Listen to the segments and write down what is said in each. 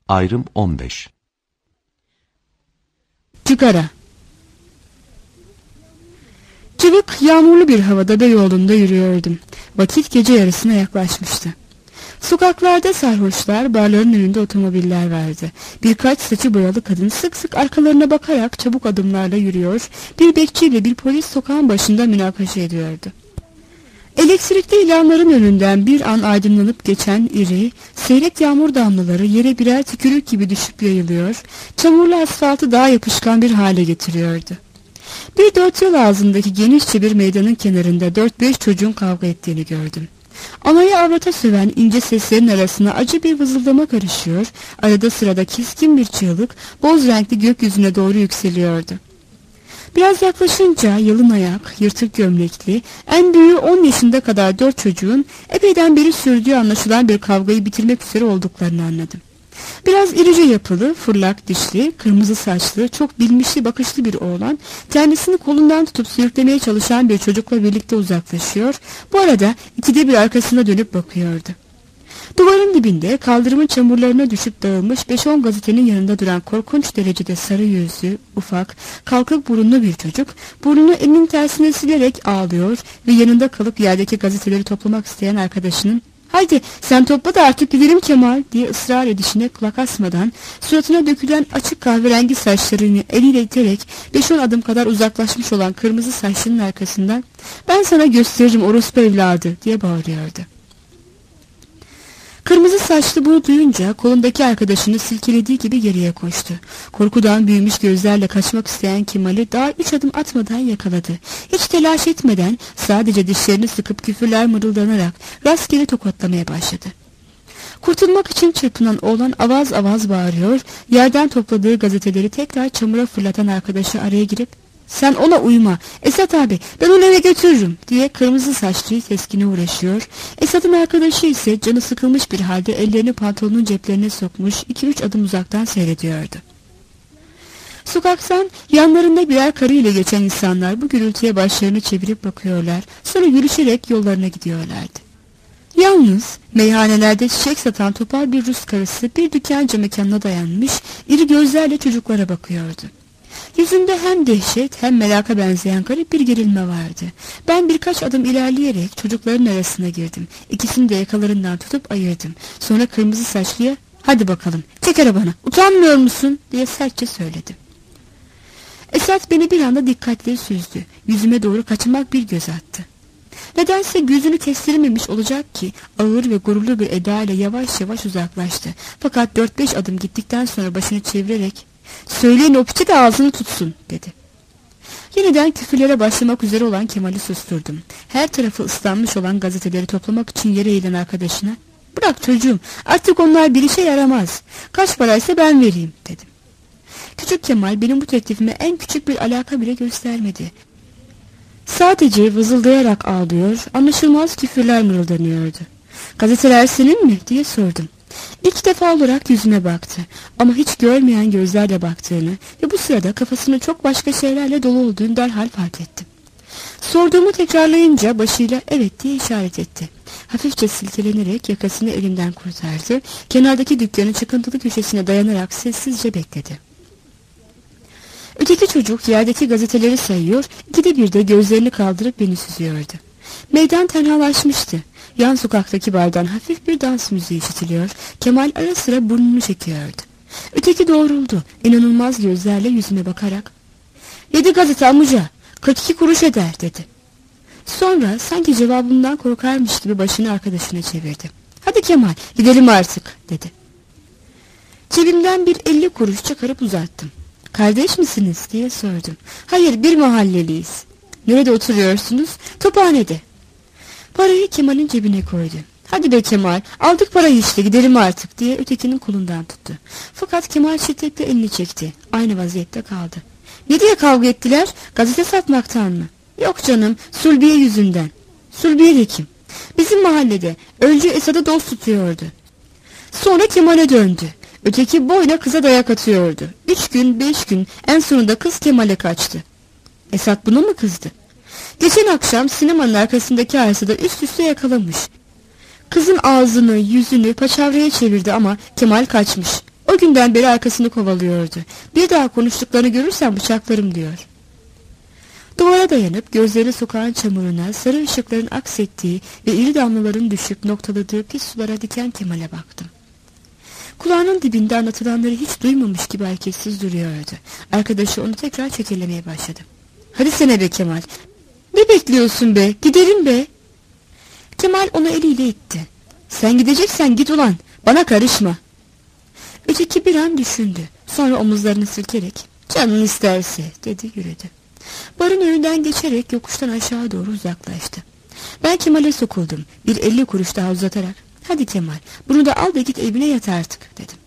Ayrım 15. Cigara. Cıvık, yağmurlu bir havada Beyoğlu'nda yürüyordum. Vakit gece yarısına yaklaşmıştı. Sokaklarda sarhoşlar, barların önünde otomobiller vardı. Birkaç saçı boyalı kadın sık sık arkalarına bakarak çabuk adımlarla yürüyor, bir bekçiyle bir polis sokağın başında münakaşa ediyordu. Elektrikli ilanların önünden bir an aydınlanıp geçen iri, seyrek yağmur damlaları yere birer tükürük gibi düşüp yayılıyor, çamurlu asfaltı daha yapışkan bir hale getiriyordu. Bir dört yol ağzındaki genişçe bir meydanın kenarında 4-5 çocuğun kavga ettiğini gördüm. Anayı avrata söven ince seslerin arasına acı bir vızıldama karışıyor, arada sırada keskin bir çığlık boz renkli gökyüzüne doğru yükseliyordu. Biraz yaklaşınca yalın ayak, yırtık gömlekli, en büyüğü 10 yaşında kadar 4 çocuğun epeyden beri sürdüğü anlaşılan bir kavgayı bitirmek üzere olduklarını anladım. Biraz irice yapılı, fırlak dişli, kırmızı saçlı, çok bilmişli bakışlı bir oğlan, kendisini kolundan tutup sürüklemeye çalışan bir çocukla birlikte uzaklaşıyor, bu arada ikide bir arkasına dönüp bakıyordu. Duvarın dibinde kaldırımın çamurlarına düşüp dağılmış 5-10 gazetenin yanında duran korkunç derecede sarı yüzlü, ufak, kalkık burunlu bir çocuk, burnunu elinin tersine silerek ağlıyor ve yanında kalıp yerdeki gazeteleri toplamak isteyen arkadaşının "Haydi sen topla da artık gidelim Kemal" diye ısrar edişine kulak asmadan, suratına dökülen açık kahverengi saçlarını eliyle iterek 5-10 adım kadar uzaklaşmış olan kırmızı saçlının arkasından "Ben sana gösteririm orospu evladı" diye bağırıyordu. Kırmızı saçlı bunu duyunca kolundaki arkadaşını silkelediği gibi geriye koştu. Korkudan büyümüş gözlerle kaçmak isteyen Kemal'i daha 3 adım atmadan yakaladı. Hiç telaş etmeden sadece dişlerini sıkıp küfürler mırıldanarak rastgele tokatlamaya başladı. Kurtulmak için çırpınan oğlan avaz avaz bağırıyor, yerden topladığı gazeteleri tekrar çamura fırlatan arkadaşı araya girip "Sen ona uyma Esat abi, ben onu eve götürürüm" diye kırmızı saçlıyı teskine uğraşıyor. Esat'ın arkadaşı ise canı sıkılmış bir halde ellerini pantolonun ceplerine sokmuş 2-3 adım uzaktan seyrediyordu. Sokaktan yanlarında birer karı ile geçen insanlar bu gürültüye başlarını çevirip bakıyorlar, sonra yürüşerek yollarına gidiyorlardı. Yalnız meyhanelerde çiçek satan topal bir Rus karısı bir dükkanca mekanına dayanmış, iri gözlerle çocuklara bakıyordu. Yüzünde hem dehşet hem melaka benzeyen garip bir gerilme vardı. Ben birkaç adım ilerleyerek çocukların arasına girdim. İkisini de yakalarından tutup ayırdım. Sonra kırmızı saçlıya "Hadi bakalım, çek arabanı, utanmıyor musun?" diye sertçe söyledim. Esat beni bir anda dikkatli süzdü. Yüzüme doğru kaçamak bir göz attı. Nedense gözünü kestirmemiş olacak ki ağır ve gururlu bir edayla yavaş yavaş uzaklaştı. Fakat 4-5 adım gittikten sonra başını çevirerek "Söyleyin o piçe de ağzını tutsun" dedi. Yeniden küfürlere başlamak üzere olan Kemal'i susturdum. Her tarafı ıslanmış olan gazeteleri toplamak için yere eğilen arkadaşına "Bırak çocuğum, artık onlar bir işe yaramaz. Kaç paraysa ben vereyim" dedim. Küçük Kemal benim bu teklifime en küçük bir alaka bile göstermedi. Sadece vızıldayarak ağlıyor, anlaşılmaz küfürler mırıldanıyordu. "Gazeteler senin mi?" diye sordum. İlk defa olarak yüzüme baktı ama hiç görmeyen gözlerle baktığını ve bu sırada kafasının çok başka şeylerle dolu olduğunu derhal fark ettim. Sorduğumu tekrarlayınca başıyla "evet" diye işaret etti. Hafifçe silkelenerek yakasını elimden kurtardı, kenardaki dükkanın çıkıntılı köşesine dayanarak sessizce bekledi. Öteki çocuk yerdeki gazeteleri sayıyor, ikide bir de gözlerini kaldırıp beni süzüyordu. Meydan tenhalaşmıştı. Yan sokaktaki bardan hafif bir dans müziği işitiliyor, Kemal ara sıra burnunu çekiyordu. Öteki doğruldu, inanılmaz gözlerle yüzüme bakarak "7 gazete amca, 42 kuruş eder" dedi. Sonra sanki cevabından korkarmış gibi başını arkadaşına çevirdi. "Hadi Kemal, gidelim artık" dedi. Cebimden bir 50 kuruş çıkarıp uzattım. "Kardeş misiniz?" diye sordum. "Hayır, bir mahalleliyiz." "Nerede oturuyorsunuz?" "Tophanede." Parayı Kemal'in cebine koydu. "Hadi be Kemal, aldık parayı işte, gidelim artık" diye ötekinin kolundan tuttu. Fakat Kemal şiddetle elini çekti. Aynı vaziyette kaldı. "Ne diye kavga ettiler? Gazete satmaktan mı?" "Yok canım, Sulbiye yüzünden." "Sulbiye de kim?" "Bizim mahallede. Önce Esad'ı dost tutuyordu. Sonra Kemal'e döndü. Öteki boyuna kıza dayak atıyordu. 3 gün 5 gün, en sonunda kız Kemal'e kaçtı." "Esad buna mı kızdı?" "Geçen akşam sinemanın arkasındaki arsada üst üste yakalamış. Kızın ağzını yüzünü paçavraya çevirdi ama Kemal kaçmış. O günden beri arkasını kovalıyordu. Bir daha konuştuklarını görürsem bıçaklarım diyor. Duvara dayanıp gözlerini sokağın çamuruna, sarı ışıkların aksettiği ve iri damlaların düşüp noktaladığı pis sulara diken Kemal'e baktım. Kulağının dibinde anlatılanları hiç duymamış gibi hareketsiz duruyordu. Arkadaşı onu tekrar çekelemeye başladı. Hadi sene be Kemal. Ne bekliyorsun be? Gidelim be. Kemal onu eliyle itti. Sen gideceksen git ulan. Bana karışma. Öteki bir an düşündü. Sonra omuzlarını silkerek canın isterse dedi, yürüdü. Barın önünden geçerek yokuştan aşağı doğru uzaklaştı. Ben Kemal'e sokuldum. Bir 50 kuruş daha uzatarak hadi Kemal, bunu da al da git evine yat artık dedim.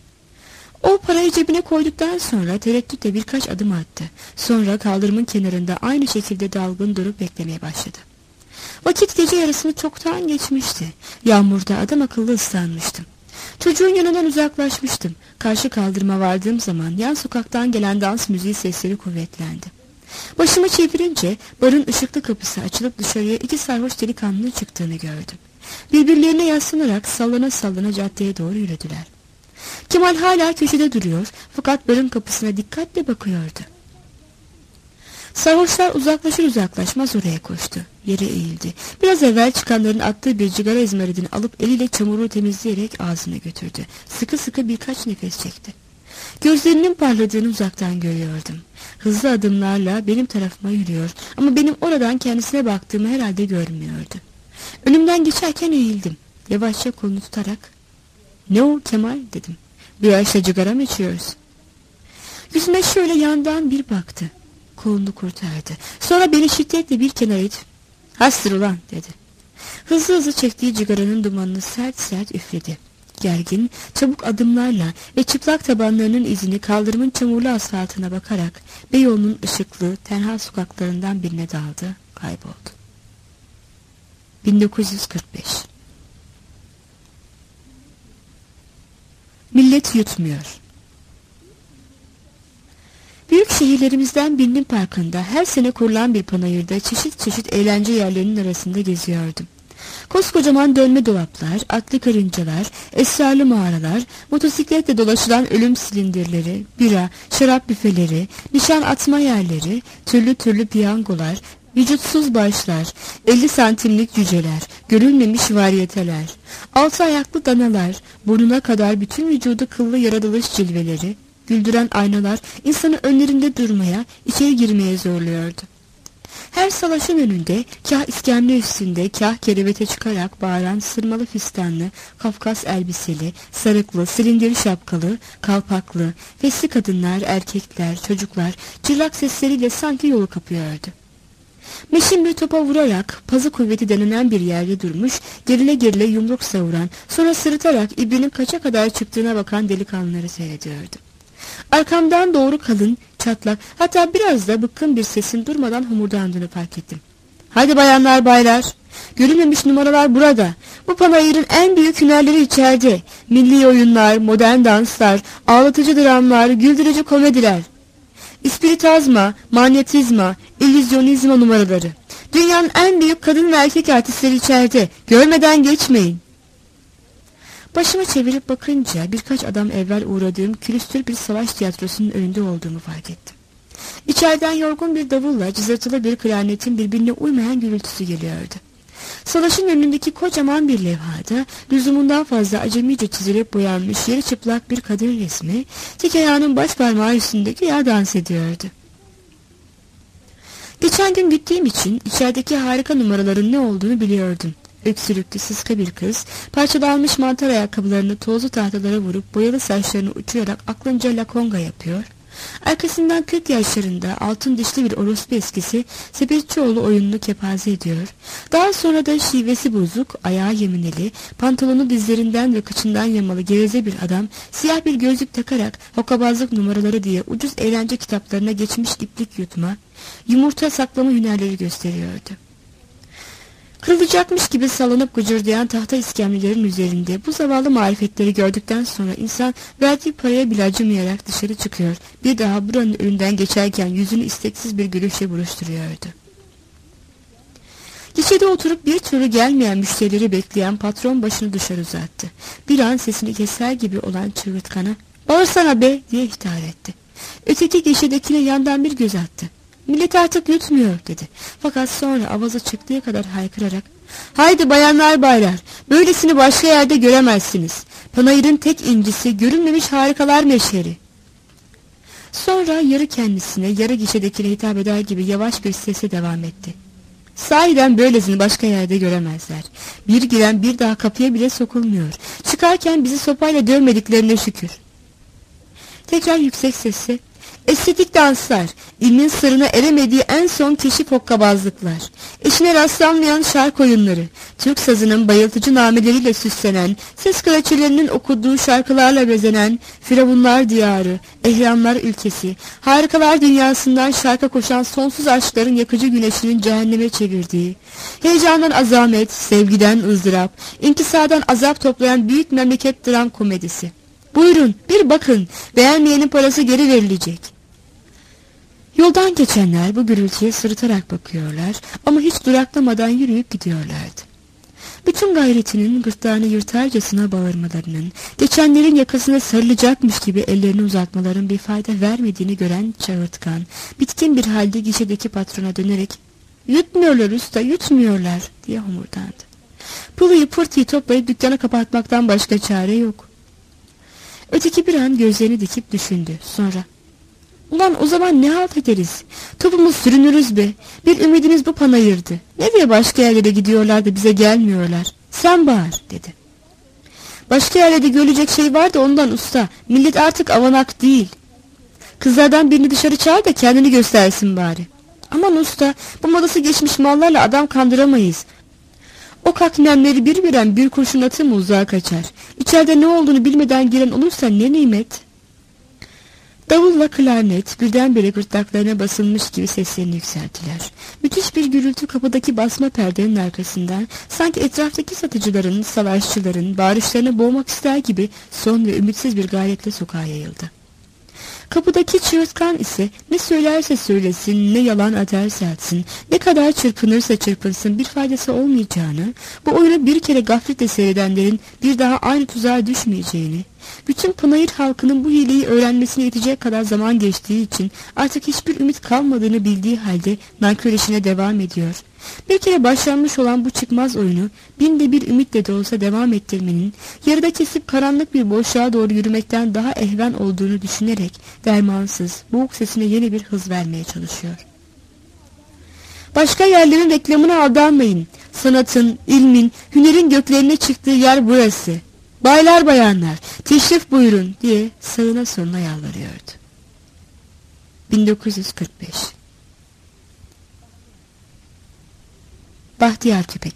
O parayı cebine koyduktan sonra tereddütle birkaç adım attı. Sonra kaldırımın kenarında aynı şekilde dalgın durup beklemeye başladı. Vakit gece yarısını çoktan geçmişti. Yağmurda adam akıllı ıslanmıştım. Çocuğun yanından uzaklaşmıştım. Karşı kaldırıma vardığım zaman yan sokaktan gelen dans müziği sesleri kuvvetlendi. Başımı çevirince barın ışıklı kapısı açılıp dışarıya 2 sarhoş delikanlının çıktığını gördüm. Birbirlerine yaslanarak sallana sallana caddeye doğru yürüdüler. Kemal hala köşede duruyor fakat barın kapısına dikkatle bakıyordu. Sarhoşlar uzaklaşır uzaklaşmaz oraya koştu. Yere eğildi. Biraz evvel çıkanların attığı bir cigara izmaridini alıp eliyle çamuru temizleyerek ağzına götürdü. Sıkı sıkı birkaç nefes çekti. Gözlerinin parladığını uzaktan görüyordum. Hızlı adımlarla benim tarafıma yürüyor ama benim oradan kendisine baktığımı herhalde görmüyordu. Önümden geçerken eğildim. Yavaşça kolunu tutarak "Ne o Kemal?" dedim. "Bir yaşta cigara mı içiyoruz?" Yüzüme şöyle yandan bir baktı. Kolunu kurtardı. Sonra beni şiddetle bir kenara itip "Hastır ulan" dedi. Hızlı hızlı çektiği cigaranın dumanını sert sert üfledi. Gergin, çabuk adımlarla ve çıplak tabanlarının izini kaldırımın çamurlu asfaltına bakarak Beyoğlu'nun ışıklı, tenha sokaklarından birine daldı, kayboldu. 1945. Millet yutmuyor. Büyük şehirlerimizden birinin parkında her sene kurulan bir panayırda çeşit çeşit eğlence yerlerinin arasında geziyordum. Koskocaman dönme dolaplar, atlı karıncalar, esrarlı mağaralar, motosikletle dolaşılan ölüm silindirleri, bira, şarap büfeleri, nişan atma yerleri, türlü türlü piyangolar, vücutsuz başlar, 50 santimlik cüceler, görülmemiş varyeteler, 6 ayaklı danalar, burnuna kadar bütün vücudu kıllı yaratılış cilveleri, güldüren aynalar insanı önlerinde durmaya, içeri girmeye zorluyordu. Her salaşın önünde, kah iskemle üstünde, kah kerevete çıkarak bağıran sırmalı fistanlı, Kafkas elbiseli, sarıklı, silindir şapkalı, kalpaklı, fesli kadınlar, erkekler, çocuklar, cırlak sesleriyle sanki yolu kapıyordu. Meşin bir topa vurarak pazı kuvveti denilen bir yerde durmuş, gerile gerile yumruk savuran, sonra sırıtarak ibrenin kaça kadar çıktığına bakan delikanlıları seyrediyordu. Arkamdan doğru kalın, çatlak, hatta biraz da bıkkın bir sesin durmadan homurdandığını fark ettim. "Hadi bayanlar baylar, görülmemiş numaralar burada. Bu panayırın en büyük hünerleri içeride. Milli oyunlar, modern danslar, ağlatıcı dramlar, güldürücü komediler. İspiritazma, manyetizma, illüzyonizma numaraları. Dünyanın en büyük kadın ve erkek artistleri içeride. Görmeden geçmeyin." Başımı çevirip bakınca birkaç adam evvel uğradığım külüstür bir savaş tiyatrosunun önünde olduğumu fark ettim. İçeriden yorgun bir davulla cızırtılı bir klarnetin birbirine uymayan gürültüsü geliyordu. Savaşın önündeki kocaman bir levhada lüzumundan fazla acemice çizilip boyanmış yarı çıplak bir kadın resmi tek ayağının baş parmağı üstündeki yağ dans ediyordu. Geçen gün gittiğim için içerideki harika numaraların ne olduğunu biliyordum. Öksürüklü sıska bir kız, parçalanmış mantar ayakkabılarını tozlu tahtalara vurup boyalı saçlarını uçurarak aklınca lakonga yapıyor. Arkasından 40 yaşlarında altın dişli bir orospu eskisi sepetçioğlu oyununu kepaze ediyor. Daha sonra da şivesi bozuk, ayağı yemineli, pantolonu dizlerinden ve kıçından yamalı geveze bir adam siyah bir gözlük takarak hokkabazlık numaraları diye ucuz eğlence kitaplarına geçmiş iplik yutma, yumurta saklama hünerleri gösteriyordu. Kırılacakmış gibi sallanıp gıcırdayan tahta iskemlelerin üzerinde bu zavallı marifetleri gördükten sonra insan verdiği paraya bile acımayarak dışarı çıkıyor. Bir daha buranın önünden geçerken yüzünü isteksiz bir gülüşle buruşturuyordu. Gişede oturup bir türlü gelmeyen müşterileri bekleyen patron başını dışarı uzattı. Bir an sesini keser gibi olan çığırtkana "Bağırsana be!" diye ihtar etti. Öteki gişedekine yandan bir göz attı. "Millet artık yutmuyor" dedi. Fakat sonra avazı çıktığı kadar haykırarak, "Haydi bayanlar baylar, böylesini başka yerde göremezsiniz. Panayır'ın tek incisi, görünmemiş harikalar meşheri." Sonra yarı kendisine, yarı gişedekine hitap eder gibi yavaş bir sesle devam etti. "Sahiden böylesini başka yerde göremezler. Bir giren bir daha kapıya bile sokulmuyor. Çıkarken bizi sopayla dövmediklerine şükür." Tekrar yüksek sesle, "Estetik danslar, ilmin sırrına eremediği en son keşif hokkabazlıklar, eşine rastlanmayan şark oyunları, Türk sazının bayıltıcı nameleriyle süslenen, ses kraliçelerinin okuduğu şarkılarla bezenen, firavunlar diyarı, ehramlar ülkesi, harikalar dünyasından şarka koşan sonsuz aşkların yakıcı güneşinin cehenneme çevirdiği, heyecandan azamet, sevgiden ızdırap, inkisadan azap toplayan büyük memleket dram komedisi. Buyurun, bir bakın, beğenmeyenin parası geri verilecek." Yoldan geçenler bu gürültüye sırıtarak bakıyorlar ama hiç duraklamadan yürüyüp gidiyorlardı. Bütün gayretinin gırtlağını yırtarcasına bağırmalarının, geçenlerin yakasına sarılacakmış gibi ellerini uzatmaların bir fayda vermediğini gören çağırtkan, bitkin bir halde gişedeki patrona dönerek, "Yutmuyorlar usta, yutmuyorlar" diye homurdandı. Pılıyı pırtıyı toplayıp dükkanı kapatmaktan başka çare yok. Öteki bir an gözlerini dikip düşündü. Sonra, "Ulan o zaman ne halt ederiz? Topumuz sürünürüz be. Bir ümidimiz bu panayırdı. Ne diye başka yerlere gidiyorlar da bize gelmiyorlar? Sen bağır" dedi. "Başka yerlerde görülecek şey var da ondan usta. Millet artık avanak değil. Kızlardan birini dışarı çağır da kendini göstersin bari." "Aman usta, bu modası geçmiş mallarla adam kandıramayız. O kaknemleri bir biren bir kurşun atı mı uzağa kaçar? İçeride ne olduğunu bilmeden giren olursa ne nimet." Davulla klarnet birdenbire gırtlaklarına basılmış gibi seslerini yükselttiler. Müthiş bir gürültü kapıdaki basma perdenin arkasından, sanki etraftaki satıcıların, savaşçıların bağırışlarını boğmak ister gibi son ve ümitsiz bir gayretle sokağa yayıldı. Kapıdaki çığırtkan ise ne söylerse söylesin, ne yalan atarsa atsın, ne kadar çırpınırsa çırpınsın bir faydası olmayacağını, bu oyunu bir kere gafletle seyredenlerin bir daha aynı tuzağa düşmeyeceğini, bütün Pınayır halkının bu hileyi öğrenmesine yetecek kadar zaman geçtiği için artık hiçbir ümit kalmadığını bildiği halde nankör işine devam ediyor. Bir kere başlanmış olan bu çıkmaz oyunu binde bir ümitle de olsa devam ettirmenin, yarıda kesip karanlık bir boşluğa doğru yürümekten daha ehven olduğunu düşünerek dermansız, boğuk sesine yeni bir hız vermeye çalışıyor. "Başka yerlerin reklamına aldanmayın. Sanatın, ilmin, hünerin göklerine çıktığı yer burası. Baylar bayanlar, teşrif buyurun" diye sağına soluna yalvarıyordu. 1945 Bahtiyar Köpek.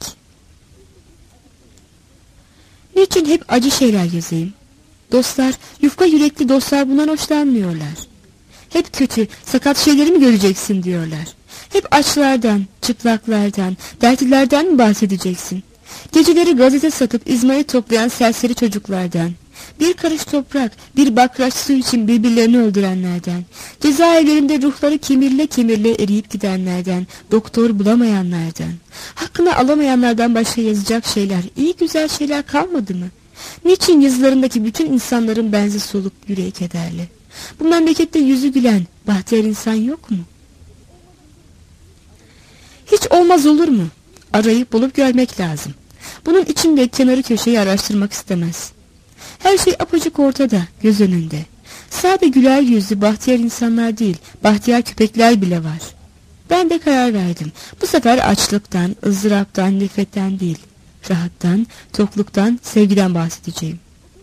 Niçin hep acı şeyler yazayım? Dostlar, yufka yürekli dostlar bundan hoşlanmıyorlar. Hep kötü, sakat şeyleri mi göreceksin diyorlar. Hep açlardan, çıplaklardan, dertlilerden mi bahsedeceksin? Geceleri gazete satıp izmayı toplayan serseri çocuklardan, bir karış toprak, bir bakraç su için birbirlerini öldürenlerden, cezaevlerinde ruhları kemirle kemirle eriyip gidenlerden, doktor bulamayanlardan, hakkını alamayanlardan başka yazacak şeyler, iyi güzel şeyler kalmadı mı? Niçin yazılarındaki bütün insanların benzi soluk, yüreği kederli? Bu memlekette yüzü gülen, bahtiyar insan yok mu? Hiç olmaz olur mu? Arayıp bulup görmek lazım. Bunun için de kenarı köşeyi araştırmak istemez. Her şey apacık ortada, göz önünde. Sade güler yüzlü bahtiyar insanlar değil, bahtiyar köpekler bile var. Ben de karar verdim. Bu sefer açlıktan, ızdıraptan, nefretten değil, rahattan, tokluktan, sevgiden bahsedeceğim.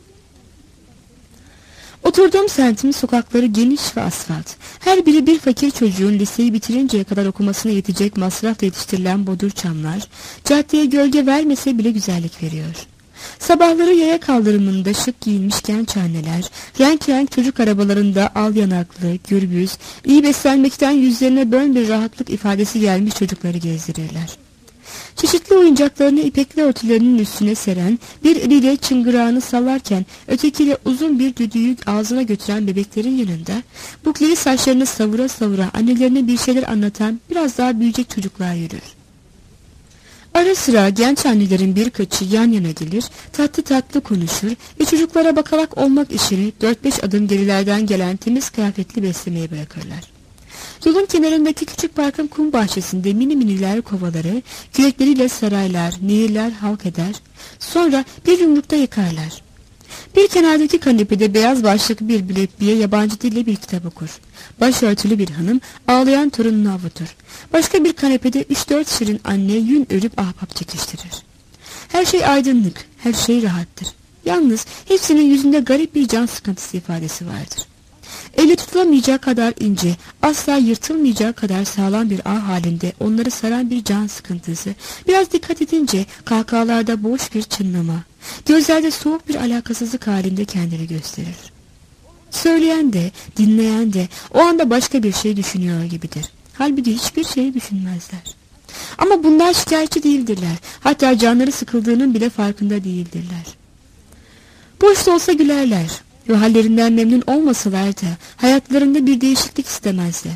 Oturduğum semtimin sokakları geniş ve asfalt. Her biri bir fakir çocuğun liseyi bitirinceye kadar okumasına yetecek masrafla yetiştirilen bodur çamlar, caddeye gölge vermese bile güzellik veriyor. Sabahları yaya kaldırımında şık giyinmiş genç anneler, renk renk çocuk arabalarında al yanaklı, gürbüz, iyi beslenmekten yüzlerine böyle bir rahatlık ifadesi gelmiş çocukları gezdirirler. Çeşitli oyuncaklarını ipekli örtülerinin üstüne seren, bir eliyle çıngırağını sallarken ötekiyle uzun bir düdüğü ağzına götüren bebeklerin yanında, bukleri saçlarını savura savura annelerine bir şeyler anlatan biraz daha büyüyecek çocuklar yürür. Ara sıra genç annelerin birkaçı yan yana gelir, tatlı tatlı konuşur ve çocuklara bakarak olmak işini 4-5 adım gerilerden gelen temiz kıyafetli beslemeye bırakırlar. Yolun kenarındaki küçük parkın kum bahçesinde mini miniler kovaları, kürekleriyle saraylar, nehirler halk eder, sonra bir yumrukta yıkarlar. Bir kenardaki kanepede beyaz başlıklı bir mürebbiye yabancı dille bir kitap okur. Başörtülü bir hanım ağlayan torununu avutur. Başka bir kanepede 3-4 şirin anne yün örüp ahbap çekiştirir. Her şey aydınlık, her şey rahattır. Yalnız hepsinin yüzünde garip bir can sıkıntısı ifadesi vardır. Elle tutulamayacak kadar ince, asla yırtılmayacak kadar sağlam bir ağ halinde onları saran bir can sıkıntısı, biraz dikkat edince kahkahalarda boş bir çınlama, gözlerde soğuk bir alakasızlık halinde kendini gösterir. Söyleyen de, dinleyen de o anda başka bir şey düşünüyor gibidir. Halbuki hiçbir şey düşünmezler. Ama bunlar şikayetçi değildirler. Hatta canları sıkıldığının bile farkında değildirler. Boş da olsa gülerler. Ve hallerinden memnun olmasalar da hayatlarında bir değişiklik istemezler.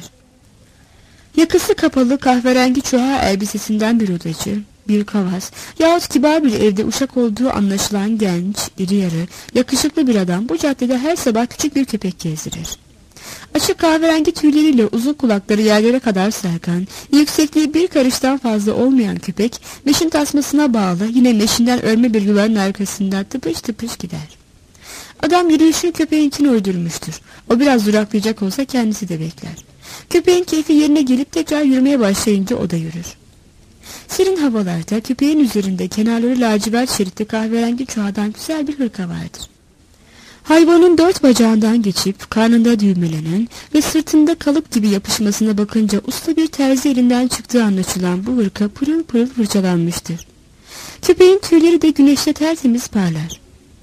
Yakası kapalı kahverengi çuha elbisesinden bir odacı, bir kavas yahut kibar bir evde uşak olduğu anlaşılan genç, iri yarı, yakışıklı bir adam bu caddede her sabah küçük bir köpek gezdirir. Açık kahverengi tüyleriyle uzun kulakları yerlere kadar sarkan, yüksekliği bir karıştan fazla olmayan köpek, meşin tasmasına bağlı yine meşinden örme bir yuların arkasından tıpış tıpış gider. Adam yürüyüşünü köpeğinkini uydurmuştur. O biraz duraklayacak olsa kendisi de bekler. Köpeğin keyfi yerine gelip tekrar yürümeye başlayınca o da yürür. Serin havalarda köpeğin üzerinde kenarları lacivert şeritli kahverengi çuhadan güzel bir hırka vardır. Hayvanın 4 bacağından geçip karnında düğmelenen ve sırtında kalıp gibi yapışmasına bakınca usta bir terzi elinden çıktığı anlaşılan bu hırka pırıl pırıl fırçalanmıştır. Köpeğin tüyleri de güneşte tertemiz parlar.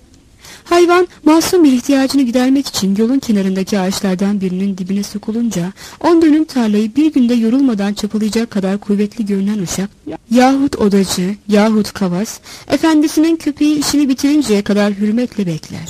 Hayvan masum bir ihtiyacını gidermek için yolun kenarındaki ağaçlardan birinin dibine sokulunca 10 dönüm tarlayı bir günde yorulmadan çapalayacak kadar kuvvetli görünen uşak yahut odacı yahut kavas efendisinin köpeği işini bitirinceye kadar hürmetle bekler.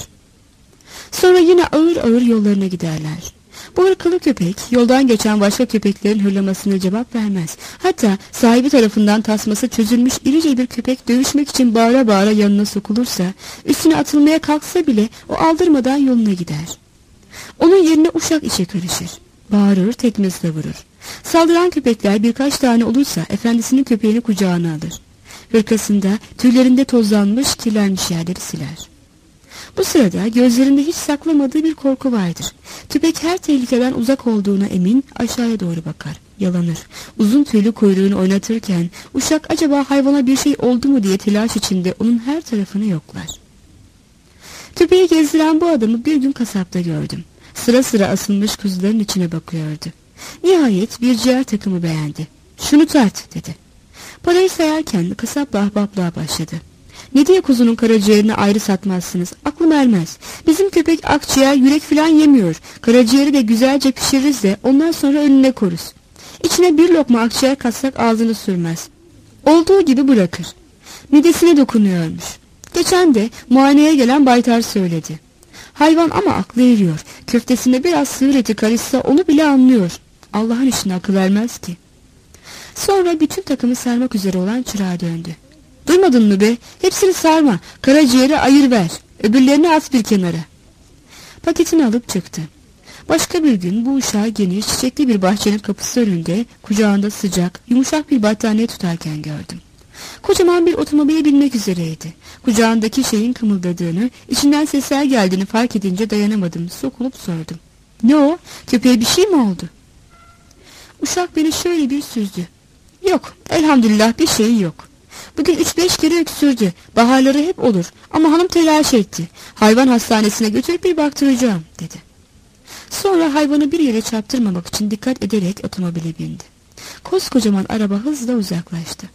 Sonra yine ağır ağır yollarına giderler. Bu ırkılı köpek yoldan geçen başka köpeklerin hırlamasına cevap vermez. Hatta sahibi tarafından tasması çözülmüş irice bir köpek dövüşmek için bağıra bağıra yanına sokulursa, üstüne atılmaya kalksa bile o aldırmadan yoluna gider. Onun yerine uşak işe karışır. Bağırır, tekmesle vurur. Saldıran köpekler birkaç tane olursa efendisinin köpeğini kucağına alır. Hırkasında, tüylerinde tozlanmış, kirlenmiş yerleri siler. Bu sırada gözlerinde hiç saklamadığı bir korku vardır. Köpek her tehlikeden uzak olduğuna emin aşağıya doğru bakar. Yalanır. Uzun tüylü kuyruğunu oynatırken uşak acaba hayvana bir şey oldu mu diye telaş içinde onun her tarafını yoklar. Köpeği gezdiren bu adamı bir gün kasapta gördüm. Sıra sıra asılmış kuzuların içine bakıyordu. Nihayet bir ciğer takımı beğendi. "Şunu tart," dedi. Parayı sayarken kasapla ahbaplığa başladı. "Ne diye kuzunun karaciğerini ayrı satmazsınız? Aklım ermez. Bizim köpek akciğer, yürek filan yemiyor. Karaciğeri de güzelce pişiririz de ondan sonra önüne koruz. İçine bir lokma akciğer katsak ağzını sürmez. Olduğu gibi bırakır. Midesine dokunuyormuş. Geçen de muayeneye gelen baytar söyledi. Hayvan ama aklı eriyor. Köftesinde biraz sığır eti karışsa onu bile anlıyor. Allah'ın işine akıl vermez ki." Sonra bütün takımı sarmak üzere olan çırağa döndü. "Duymadın mı be? Hepsini sarma. Karaciğeri ayır ver. Öbürlerini at bir kenara." Paketini alıp çıktı. Başka bir gün bu uşağı geniş, çiçekli bir bahçenin kapısı önünde, kucağında sıcak, yumuşak bir battaniye tutarken gördüm. Kocaman bir otomobile binmek üzereydi. Kucağındaki şeyin kımıldadığını, içinden sesler geldiğini fark edince dayanamadım. Sokulup sordum. "Ne o? Köpeğe bir şey mi oldu?" Uşak beni şöyle bir süzdü. "Yok, elhamdülillah bir şeyi yok. Bugün 3-5 kere öksürdü. Baharları hep olur. Ama hanım telaş etti. Hayvan hastanesine götürüp bir baktıracağım," dedi. Sonra hayvanı bir yere çarptırmamak için dikkat ederek otomobile bindi. Koskocaman araba hızla uzaklaştı.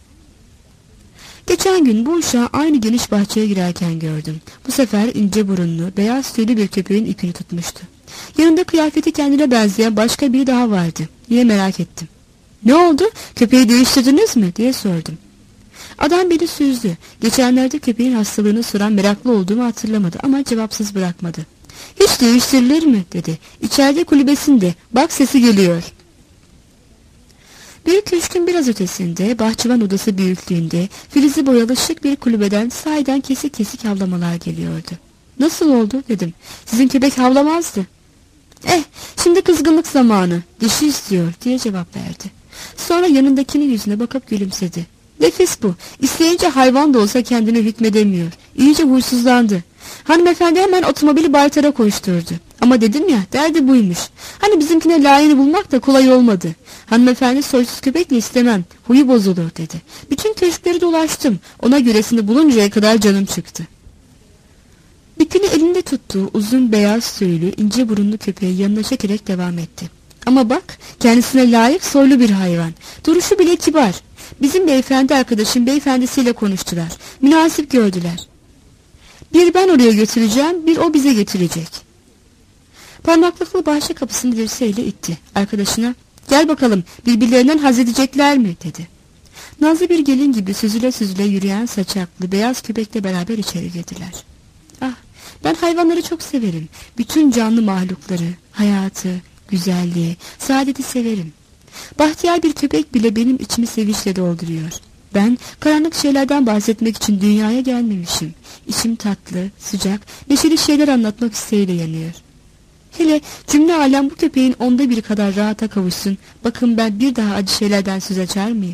Geçen gün bu uşağı aynı geniş bahçeye girerken gördüm. Bu sefer ince burunlu, beyaz tüylü bir köpeğin ipini tutmuştu. Yanında kıyafeti kendine benzeyen başka biri daha vardı. Yine merak ettim. "Ne oldu? Köpeği değiştirdiniz mi?" diye sordum. Adam beni süzdü. Geçenlerde köpeğin hastalığını soran meraklı olduğumu hatırlamadı ama cevapsız bırakmadı. "Hiç değiştirilir mi?" dedi. "İçeride kulübesinde. Bak sesi geliyor." Bir köşkün biraz ötesinde, bahçıvan odası büyüklüğünde, filizi boyalı şık bir kulübeden sahiden kesik kesik havlamalar geliyordu. "Nasıl oldu?" dedim. "Sizin köpek havlamazdı." Şimdi kızgınlık zamanı, dişi istiyor," diye cevap verdi. Sonra yanındakinin yüzüne bakıp gülümsedi. "Nefis bu. İsteyince hayvan da olsa kendine hükmedemiyor. İyice huysuzlandı. Hanımefendi hemen otomobili baytara koşturdu. Ama dedim ya, derdi buymuş. Hani bizimkine layığını bulmak da kolay olmadı. Hanımefendi soysuz köpekle istemem, huyu bozulur," dedi. "Bütün köşkleri dolaştım. Ona göresini buluncaya kadar canım çıktı." Bikini elinde tuttuğu uzun beyaz tüylü ince burunlu köpeği yanına çekerek devam etti. "Ama bak, kendisine layık soylu bir hayvan. Duruşu bile kibar. Bizim beyefendi arkadaşım beyefendisiyle konuştular. Münasip gördüler. Bir ben oraya götüreceğim, bir o bize getirecek." Parmaklıklı bahçe kapısını dirseğiyle itti. Arkadaşına, "Gel bakalım, birbirlerinden haz edecekler mi?" dedi. Nazlı bir gelin gibi süzüle süzüle yürüyen saçaklı beyaz köpekle beraber içeri girdiler. "Ah, ben hayvanları çok severim. Bütün canlı mahlukları, hayatı, güzelliği, saadeti severim. Bahtiyar bir köpek bile benim içimi sevinçle dolduruyor. Ben karanlık şeylerden bahsetmek için dünyaya gelmemişim. İçim tatlı, sıcak, neşeli şeyler anlatmak isteğiyle yanıyor. Hele cümle alem bu köpeğin 1/10 kadar rahata kavuşsun. Bakın ben bir daha acı şeylerden söz açar mıyım?"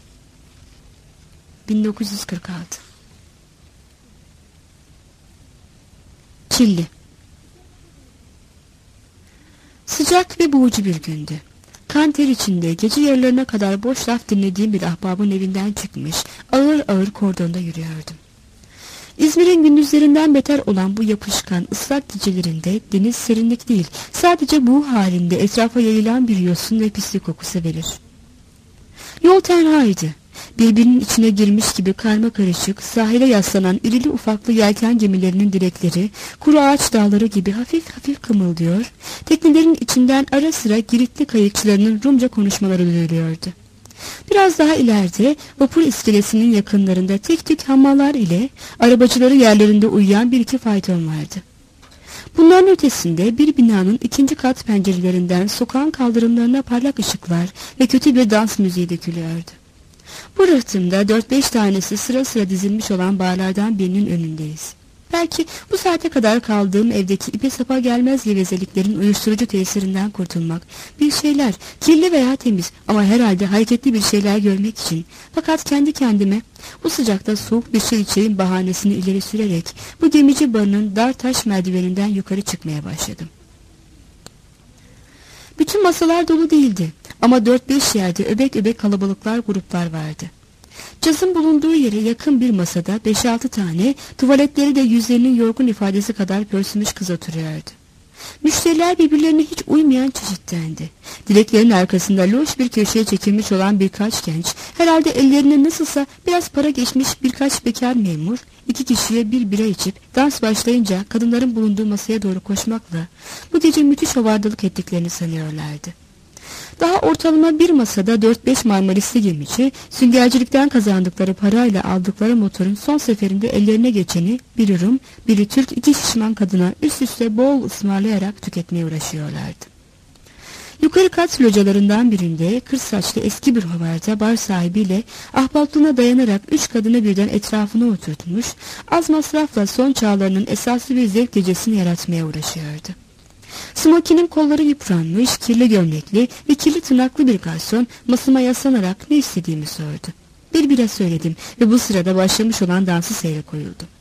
1946. Çilli. Sıcak ve boğucu bir gündü. Kan ter içinde gece yarılarına kadar boş laf dinlediğim bir ahbabın evinden çıkmış, ağır ağır kordonda yürüyordum. İzmir'in gündüzlerinden beter olan bu yapışkan, ıslak gecelerinde deniz serinlik değil, sadece bu halinde etrafa yayılan bir yosun ve pislik kokusu verir. Yol tenhaydı. Birbirinin içine girmiş gibi karmakarışık, sahile yaslanan irili ufaklı yelken gemilerinin direkleri, kuru ağaç dağları gibi hafif hafif kımıldıyor, teknelerin içinden ara sıra Giritli kayıkçılarının Rumca konuşmaları duyuluyordu. Biraz daha ileride vapur iskelesinin yakınlarında tek tük hammallar ile arabacıları yerlerinde uyuyan bir iki fayton vardı. Bunların ötesinde bir binanın 2. kat pencerelerinden sokağın kaldırımlarına parlak ışıklar ve kötü bir dans müziği dökülüyordu. Bu rıhtımda 4-5 tanesi sıra sıra dizilmiş olan barlardan birinin önündeyiz. Belki bu saate kadar kaldığım evdeki ipe sapa gelmez gevezeliklerin uyuşturucu tesirinden kurtulmak, bir şeyler, kirli veya temiz ama herhalde hareketli bir şeyler görmek için, fakat kendi kendime bu sıcakta soğuk bir şey içeyim bahanesini ileri sürerek bu gemici barının dar taş merdiveninden yukarı çıkmaya başladım. Bütün masalar dolu değildi ama 4-5 yerde öbek öbek kalabalıklar, gruplar vardı. Cazın bulunduğu yere yakın bir masada 5-6 tane, tuvaletleri de yüzlerinin yorgun ifadesi kadar pörsümüş kız oturuyordu. Müşteriler birbirlerine hiç uymayan çeşittendi. Direklerin arkasında loş bir köşeye çekilmiş olan birkaç genç, herhalde ellerine nasılsa biraz para geçmiş birkaç bekar memur, 2 kişiye bir bira içip dans başlayınca kadınların bulunduğu masaya doğru koşmakla bu gece müthiş hovardalık ettiklerini sanıyorlardı. Daha ortalama bir masada 4-5 Marmarisli gemici, süngercilikten kazandıkları parayla aldıkları motorun son seferinde ellerine geçeni biri Rum, biri Türk 2 şişman kadına üst üste bol ısmarlayarak tüketmeye uğraşıyorlardı. Yukarı kat localarından birinde kır saçlı eski bir hovarda bar sahibiyle ahbaplığına dayanarak 3 kadını birden etrafına oturtmuş, az masrafla son çağlarının esaslı bir zevk gecesini yaratmaya uğraşıyordu. Smokinin kolları yıpranmış, kirli gömlekli ve kirli tırnaklı bir garson masama yaslanarak ne istediğimi sordu. Bir bira söyledim ve bu sırada başlamış olan dansı seyre koyuldu.